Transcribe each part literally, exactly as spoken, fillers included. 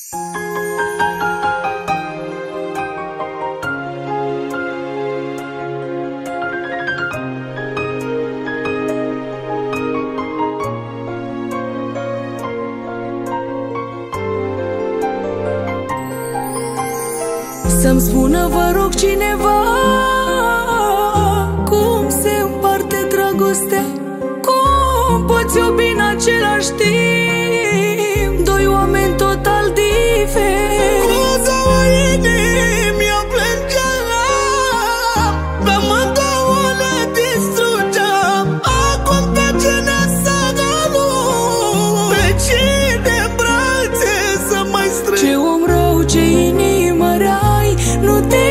Să-mi spună, vă rog, cineva cum se împarte dragostea, cum poți iubi în același timp doi oameni total diferiți. Cu două inimi eu plângeam, pe amândouă le distrugeam. Acum pe cine să nu, pe cine în brațe să mai strâng? Ce om rău, ce inimă rea, nu te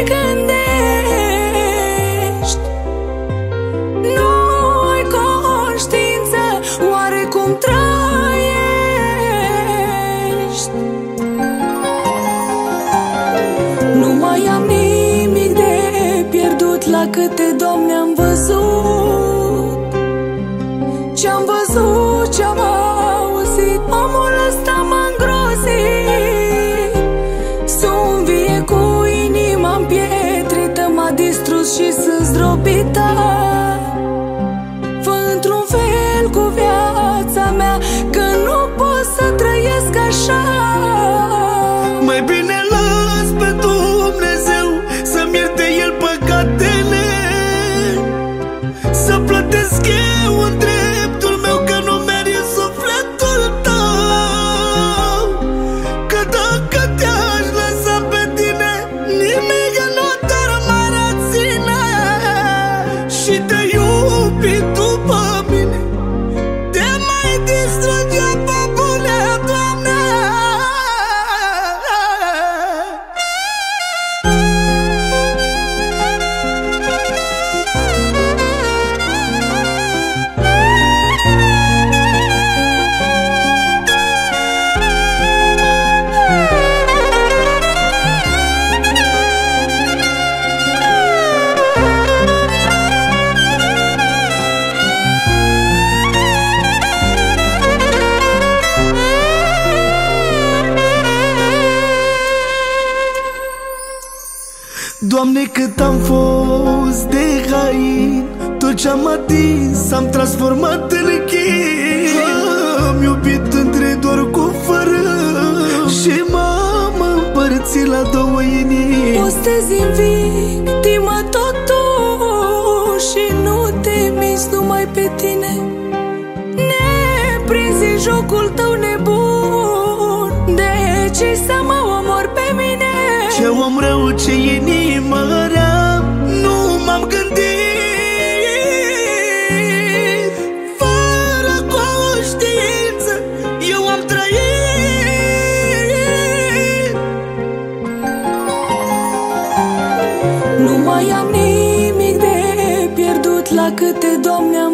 gândești, nu ai conștiință, oare cum trăiești? Nu mai am nimic de pierdut, la câte Doamne am văzut, ce-am văzut, ce-am auzit, omul ăsta m-a îngrozit. Sunt vie cu inima împietrită, m-a distrus și sunt zdrobită. Fă într-un fel cu viața mea, că nu pot să trăiesc așa. Mai bine las pe Dumnezeu să-mi ierte El păcatele, să plătesc eu în dreptul meu, că nu merit sufletul tău. Că dacă te-aș lăsa pe tine, nimic nu te-ar mai reține. Și te iubi după mine, te mai distrugea pe bune, Doamne. Doamne, cât am fost de hain, tot ce-am atins am transformat în chin. Am iubit între doar cu fără și m-am împărțit la două inimi. Postezi în victimă totuși și nu te miți numai pe tine. Neprinzi în jocul tău nebun, de ce să mă omori pe mine? Ce om rău, ce inimă rea, nu m-am gândit. Fără conștiință eu am trăit. Nu mai am nimic de pierdut, la câte Doamne